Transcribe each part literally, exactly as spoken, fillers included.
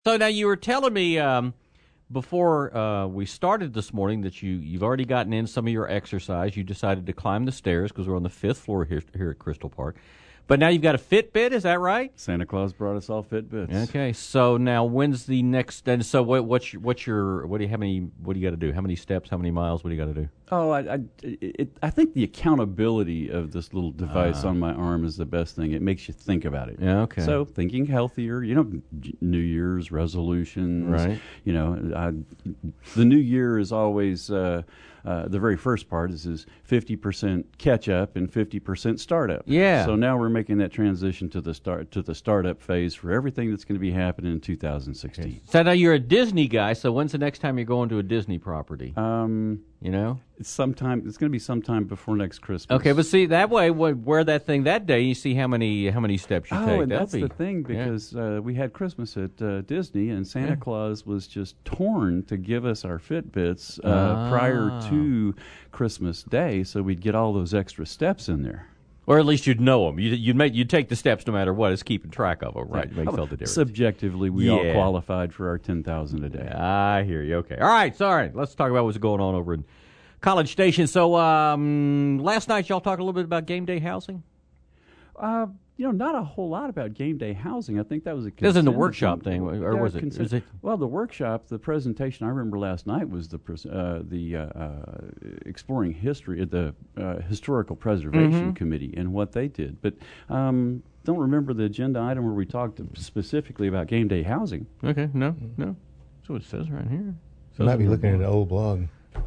So now you were telling me um, before uh, we started this morning that you, you've already gotten in some of your exercise. You decided to climb the stairs because we're on the fifth floor here, here at Crystal Park. But now you've got a Fitbit, is that right? Santa Claus brought us all Fitbits. Okay, so now when's the next? And so what, what's your, what's your what do you how many what do you got to do? How many steps? How many miles? What do you got to do? Oh, I I, it, I think the accountability of this little device uh, on my arm is the best thing. It makes you think about it. Yeah, okay. So thinking healthier, you know, New Year's resolutions. Right. You know, I, the New Year is always. Uh, Uh, the very first part is is fifty percent catch up and fifty percent startup. Yeah. So now we're making that transition to the start to the startup phase for everything that's going to be happening in two thousand sixteen. Okay. So now you're a Disney guy. So when's the next time you're going to a Disney property? Um, you know, it's sometime. It's going to be sometime before next Christmas. Okay, but see that way, wear that thing that day. You see how many how many steps you oh, take. and That'll that's be, the thing because yeah. uh, we had Christmas at uh, Disney, and Santa yeah. Claus was just torn to give us our Fitbits uh, ah. prior to Christmas Day, so we'd get all those extra steps in there. Or at least you'd know them. You'd, you'd make you'd take the steps no matter what. It's keeping track of them, right? It makes all the difference. Subjectively, we yeah. all qualified for our ten thousand a day. I hear you. Okay. All right. Sorry. Let's talk about what's going on over in College Station. So um, last night, y'all talked a little bit about game day housing. Uh, you know, not a whole lot about game day housing. I think that was a this in the workshop thing, or yeah, was it? Consent- is it? Well, the workshop, the presentation I remember last night was the uh, the uh, uh, exploring history, the uh, historical preservation mm-hmm. committee, and what they did. But um, don't remember the agenda item where we talked specifically about game day housing. Okay, no, no. That's what it says right here. You might be looking at an old blog.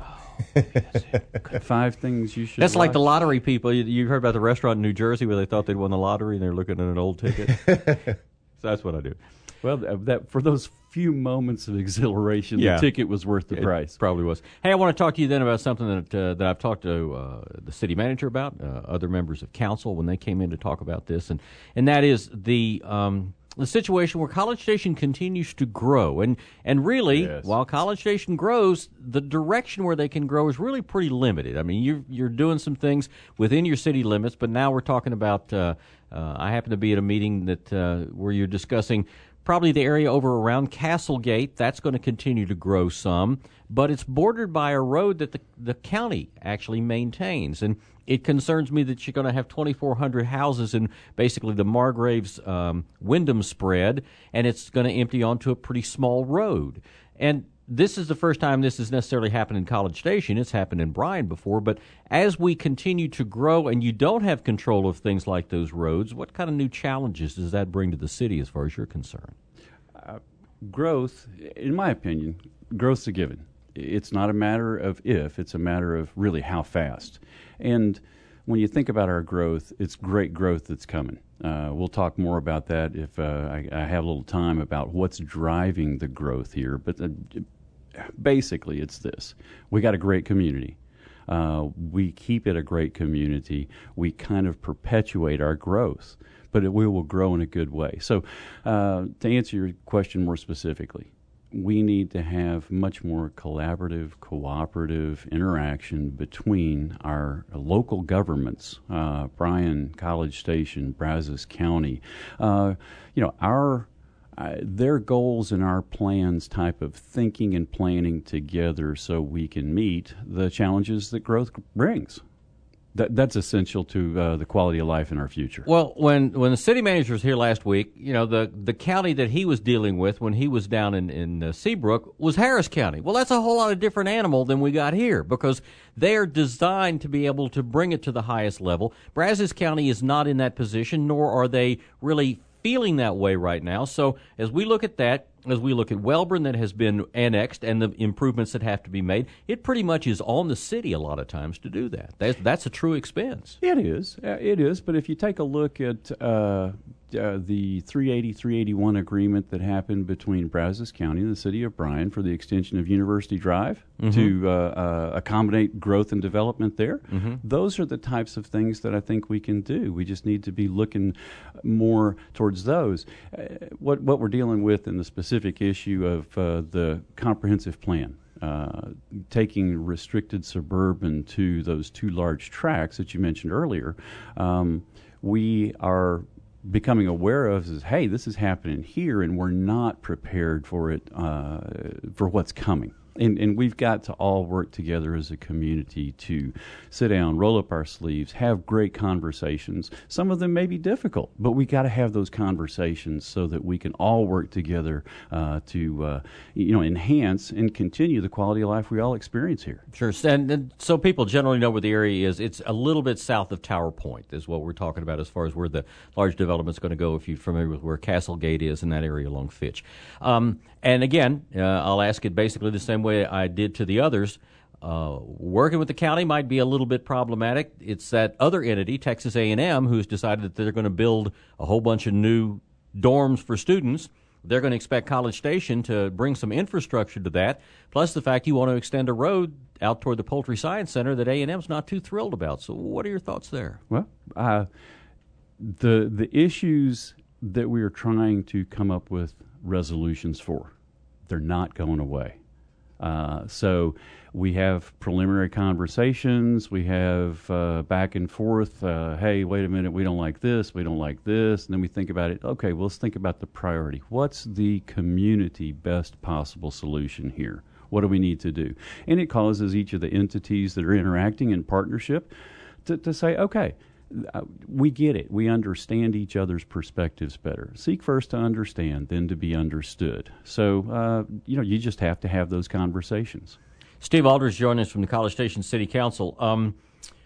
Five things you should That's watch. like the lottery people. You, you heard about the restaurant in New Jersey where they thought they'd won the lottery and they're looking at an old ticket? So that's what I do. Well, that for those few moments of exhilaration, yeah. the ticket was worth the it price. Probably was. Hey, I want to talk to you then about something that uh, that I've talked to uh, the city manager about, uh, other members of council when they came in to talk about this, and, and that is the... Um, the situation where College Station continues to grow. And and really, yes. while College Station grows, the direction where they can grow is really pretty limited. I mean, you're, you're doing some things within your city limits, but now we're talking about, uh, uh, I happen to be at a meeting that uh, where you're discussing probably the area over around Castlegate. That's going to continue to grow some, but it's bordered by a road that the, the county actually maintains. And it concerns me that you're going to have twenty-four hundred houses in basically the Margraves um, Wyndham spread, and it's going to empty onto a pretty small road. And this is the first time this has necessarily happened in College Station. It's happened in Bryan before. But as we continue to grow and you don't have control of things like those roads, what kind of new challenges does that bring to the city as far as you're concerned? Uh, growth, in my opinion, growth's a given. It's not a matter of if, it's a matter of really how fast. And when you think about our growth, it's great growth that's coming. Uh, we'll talk more about that if uh, I, I have a little time about what's driving the growth here. But the, basically, it's this. We got a great community. Uh, we keep it a great community. We kind of perpetuate our growth, but it, we will grow in a good way. So uh, to answer your question more specifically, we need to have much more collaborative, cooperative interaction between our local governments, uh, Bryan, College Station, Brazos County. Uh, you know, our uh, their goals and our plans type of thinking and planning together so we can meet the challenges that growth brings. That, that's essential to uh, the quality of life in our future. Well, when when the city manager was here last week, you know, the, the county that he was dealing with when he was down in, in uh, Seabrook was Harris County. Well, that's a whole lot of different animal than we got here because they are designed to be able to bring it to the highest level. Brazos County is not in that position, nor are they really feeling that way right now. So as we look at that, as we look at Wellborn that has been annexed and the improvements that have to be made, it pretty much is on the city a lot of times to do that. That's, that's a true expense. It is. Uh, it is. But if you take a look at uh, uh, the three eighty, three eighty-one agreement that happened between Brazos County and the city of Bryan for the extension of University Drive mm-hmm. to uh, uh, accommodate growth and development there, mm-hmm. those are the types of things that I think we can do. We just need to be looking more towards those. Uh, what, what we're dealing with in the specific issue of uh, the comprehensive plan, uh, taking restricted suburban to those two large tracts that you mentioned earlier, um, we are becoming aware of is, hey, this is happening here, and we're not prepared for it, uh, for what's coming. And, and we've got to all work together as a community to sit down, roll up our sleeves, have great conversations. Some of them may be difficult, but we got to have those conversations so that we can all work together uh, to, uh, you know, enhance and continue the quality of life we all experience here. Sure. And, and so people generally know where the area is. It's a little bit south of Tower Point is what we're talking about as far as where the large development's going to go, if you're familiar with where Castle Gate is in that area along Fitch. Um, and again, uh, I'll ask it basically the same way I did to the others. Uh, working with the county might be a little bit problematic. It's that other entity, Texas A and M, who's decided that they're going to build a whole bunch of new dorms for students. They're going to expect College Station to bring some infrastructure to that, plus the fact you want to extend a road out toward the Poultry Science Center that A and M's not too thrilled about. So what are your thoughts there? Well, uh, the the issues that we are trying to come up with resolutions for, they're not going away. Uh, so we have preliminary conversations, we have uh, back and forth, uh, hey, wait a minute, we don't like this, we don't like this, and then we think about it, okay, well, let's think about the priority. What's the community best possible solution here? What do we need to do? And it causes each of the entities that are interacting in partnership to, to say, okay, Uh, we get it. We understand each other's perspectives better. Seek first to understand, then to be understood. So, uh, you know, you just have to have those conversations. Steve Aldridge joining us from the College Station City Council. Um,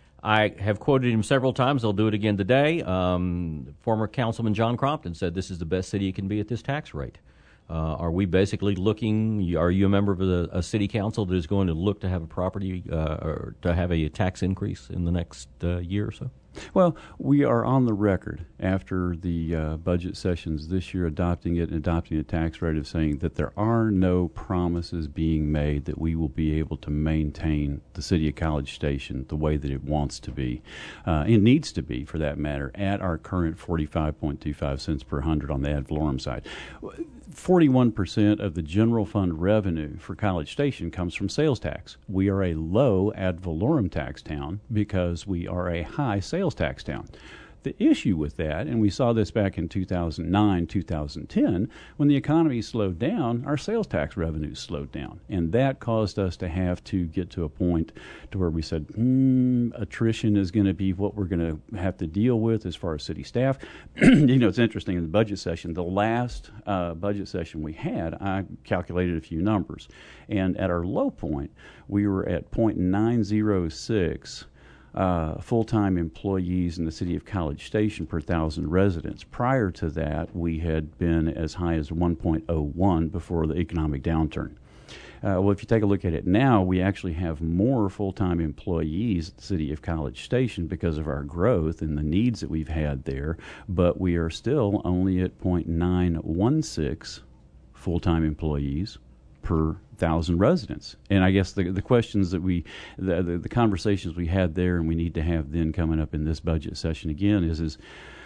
I have quoted him several times. I'll do it again today. Um, former Councilman John Crompton said this is the best city it can be at this tax rate. Uh, are we basically looking, are you a member of a, a city council that is going to look to have a property uh, or to have a tax increase in the next uh, year or so? Well, we are on the record after the uh, budget sessions this year adopting it and adopting a tax rate of saying that there are no promises being made that we will be able to maintain the city of College Station the way that it wants to be, uh, and needs to be for that matter, at our current forty-five point two five cents per hundred on the ad valorem side. forty-one percent of the general fund revenue for College Station comes from sales tax. We are a low ad valorem tax town because we are a high sales tax town. The issue with that, and we saw this back in two thousand nine, two thousand ten, when the economy slowed down, our sales tax revenues slowed down. And that caused us to have to get to a point to where we said, hmm, attrition is going to be what we're going to have to deal with as far as city staff. You know, it's interesting, in the budget session, the last uh, budget session we had, I calculated a few numbers. And at our low point, we were at zero point nine zero six Uh, full-time employees in the city of College Station per thousand residents. Prior to that, we had been as high as one point oh one before the economic downturn. Uh, well, if you take a look at it now, we actually have more full-time employees at the city of College Station because of our growth and the needs that we've had there, but we are still only at zero point nine one six full-time employees per thousand residents. And I guess the the questions that we, the, the the conversations we had there, and we need to have then coming up in this budget session again, is is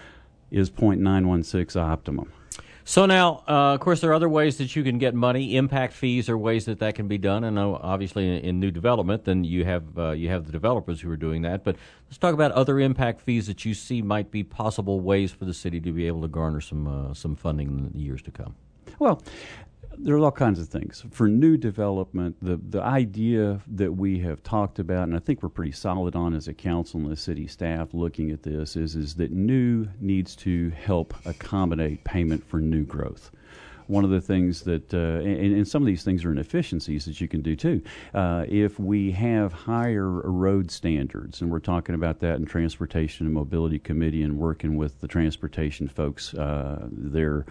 is zero point nine one six optimum? So now, uh, of course, there are other ways that you can get money. Impact fees are ways that that can be done. I know, obviously, in, in new development, then you have uh, you have the developers who are doing that. But let's talk about other impact fees that you see might be possible ways for the city to be able to garner some uh, some funding in the years to come. Well, there's all kinds of things. For new development, the, the idea that we have talked about, and I think we're pretty solid on as a council and the city staff looking at this, is, is that new needs to help accommodate payment for new growth. One of the things that, uh, and, and some of these things are inefficiencies that you can do too. Uh, if we have higher road standards, and we're talking about that in Transportation and Mobility Committee and working with the transportation folks uh, there,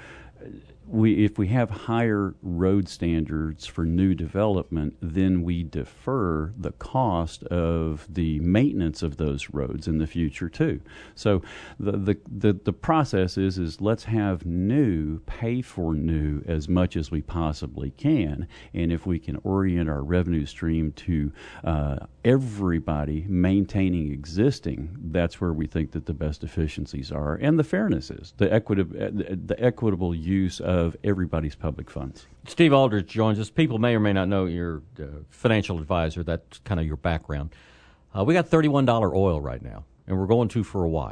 we, if we have higher road standards for new development, then we defer the cost of the maintenance of those roads in the future too. So the the the, the process is is let's have new pay for new as much as we possibly can, and if we can orient our revenue stream to uh, everybody maintaining existing, that's where we think that the best efficiencies are, and the fairness is the equitable the equitable use of everybody's public funds. Steve Aldridge joins us. People may or may not know you're a financial advisor. That's kind of your background. Uh, we got thirty-one dollars oil right now, and we're going to for a while.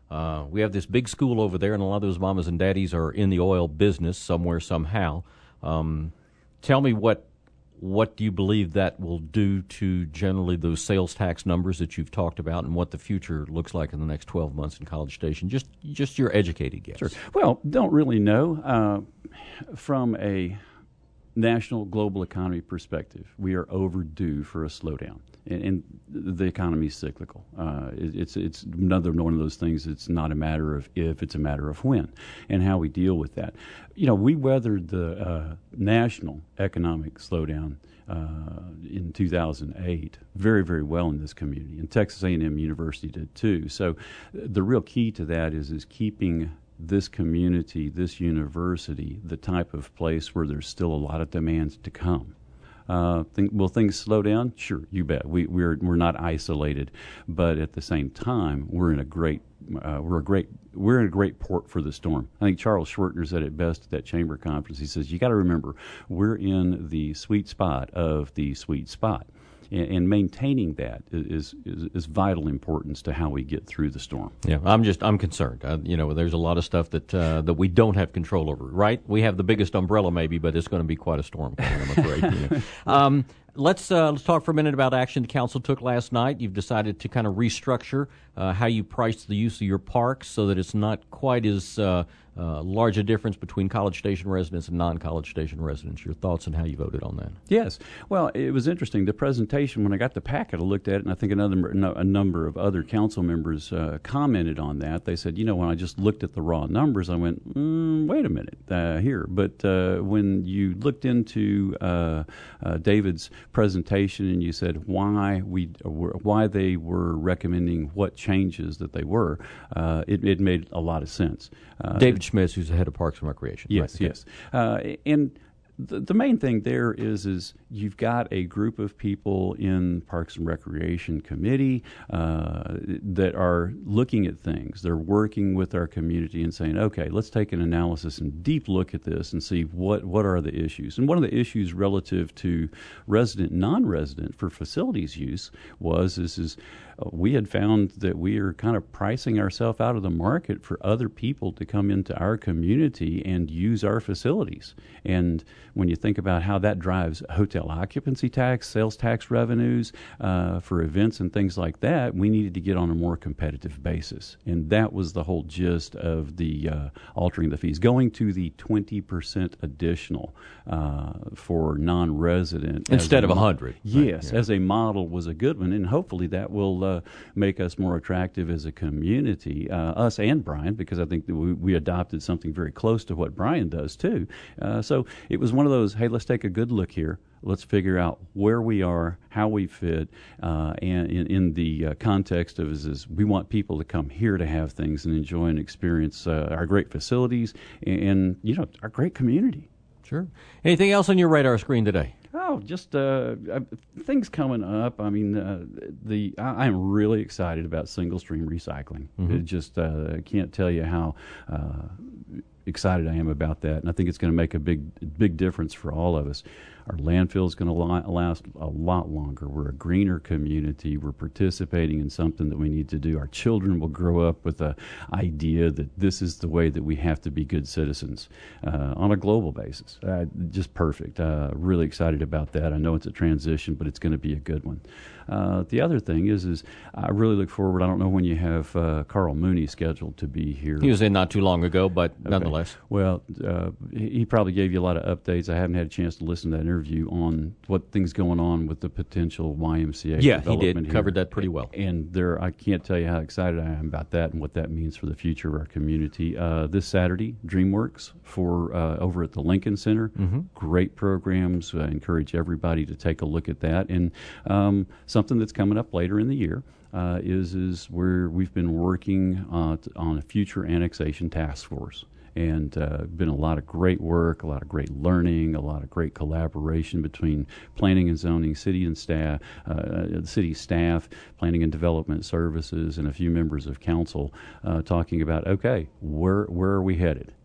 Uh, we have this big school over there, and a lot of those mamas and daddies are in the oil business somewhere, somehow. Um, tell me what what do you believe that will do to generally those sales tax numbers that you've talked about, and what the future looks like in the next twelve months in College Station? Just just your educated guess. Sure. Well, don't really know. Uh, from a national global economy perspective, we are overdue for a slowdown. And, and the economy is cyclical. Uh, it, it's it's another one of those things. It's not a matter of if; it's a matter of when, and how we deal with that. You know, we weathered the uh, national economic slowdown uh, in two thousand eight very, very well in this community, and Texas A and M University did too. So, the real key to that is is keeping this community, this university, the type of place where there's still a lot of demands to come. Uh, think, will things slow down? Sure, you bet. We, we're we're not isolated, but at the same time, we're in a great uh, we're a great we're in a great port for the storm. I think Charles Schwertner said it best at that chamber conference. He says, "You got to remember, we're in the sweet spot of the sweet spot." And maintaining that is, is is vital importance to how we get through the storm. Yeah, I'm just I'm concerned. Uh, you know, there's a lot of stuff that uh, that we don't have control over. Right? We have the biggest umbrella, maybe, but it's going to be quite a storm coming, I'm afraid. You know. um, let's uh, let's talk for a minute about action the council took last night. You've decided to kind of restructure uh, how you price the use of your parks so that it's not quite as uh, uh, large a difference between College Station residents and non-College Station residents. Your thoughts on how you voted on that? Yes. Well, it was interesting. The presentation, when I got the packet, I looked at it, and I think another a number of other council members uh, commented on that. They said, you know, when I just looked at the raw numbers, I went, mm, wait a minute uh, here. But uh, when you looked into uh, uh, David's presentation and you said why we were, why they were recommending what changes that they were, uh, it, it made a lot of sense. Uh, David Schmitz, who's the head of Parks and Recreation. Yes, right? yes. Uh, and the, the main thing there is is you've got a group of people in Parks and Recreation Committee uh, that are looking at things. They're working with our community and saying, okay, let's take an analysis and deep look at this and see what, what are the issues. And one of the issues relative to resident, non-resident for facilities use was is, is uh, we had found that we are kind of pricing ourselves out of the market for other people to come into our community and use our facilities. And when you think about how that drives hotel occupancy tax, sales tax revenues uh, for events and things like that, we needed to get on a more competitive basis. And that was the whole gist of the uh, altering the fees, going to the twenty percent additional uh, for non-resident. Instead of one hundred. Yes, right, yeah. as a model was a good one, and hopefully that will uh, make us more attractive as a community, uh, us and Brian, because I think that we, we adopted something very close to what Brian does too. Uh, so it was one of those, hey, let's take a good look here. Let's figure out where we are, how we fit, uh, and in, in the uh, context of is, is we want people to come here to have things and enjoy and experience uh, our great facilities and, and, you know, our great community. Sure. Anything else on your radar screen today? Oh, just uh, uh, things coming up. I mean, uh, the I, I'm really excited about single stream recycling. Mm-hmm. It just uh, I can't tell you how uh, excited I am about that, and I think it's going to make a big big difference for all of us. Our landfill is going to last a lot longer. We're a greener community. We're participating in something that we need to do. Our children will grow up with the idea that this is the way that we have to be good citizens uh, on a global basis. Uh, just perfect. Uh, really excited about that. I know it's a transition, but it's going to be a good one. Uh, the other thing is, is I really look forward. I don't know when you have uh, Carl Mooney scheduled to be here. He was in not too long ago, but okay. nonetheless. Well, uh, he probably gave you a lot of updates. I haven't had a chance to listen to that interview on what things going on with the potential Y M C A yeah, development he did. here. Covered that pretty well. And there, I can't tell you how excited I am about that and what that means for the future of our community. Uh, this Saturday, DreamWorks for uh, over at the Lincoln Center. Mm-hmm. Great programs. I encourage everybody to take a look at that. And um, something that's coming up later in the year uh, is is where we've been working uh, t- on a future annexation task force. And uh, been a lot of great work, a lot of great learning, a lot of great collaboration between planning and zoning, city and staff, uh, city staff, planning and development services, and a few members of council uh, talking about, okay, where where are we headed?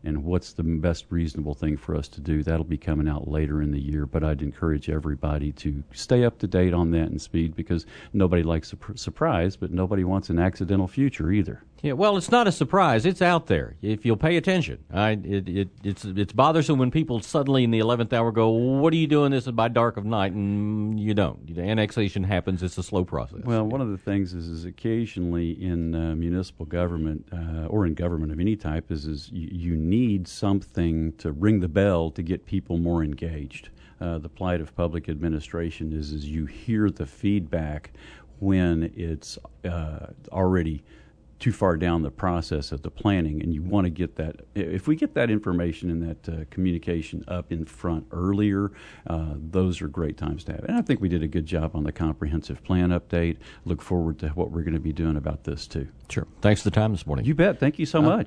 and what's the best reasonable thing for us to do. That'll be coming out later in the year, but I'd encourage everybody to stay up to date on that and speed, because nobody likes a pr- surprise, but nobody wants an accidental future either. Yeah, well, it's not a surprise. It's out there if you'll pay attention. I, it, it, it's it's bothersome when people suddenly in the eleventh hour go, "What are you doing this by dark of night?" And you don't. The annexation happens. It's a slow process. Well, one of the things is, is occasionally in uh, municipal government uh, or in government of any type is, is you, you need something to ring the bell to get people more engaged. Uh, the plight of public administration is, is you hear the feedback when it's uh, already too far down the process of the planning, and you want to get that. If we get that information and that uh, communication up in front earlier, uh, those are great times to have. And I think we did a good job on the comprehensive plan update. Look forward to what we're going to be doing about this too. Sure. Thanks for the time this morning. You bet. Thank you so Uh, much.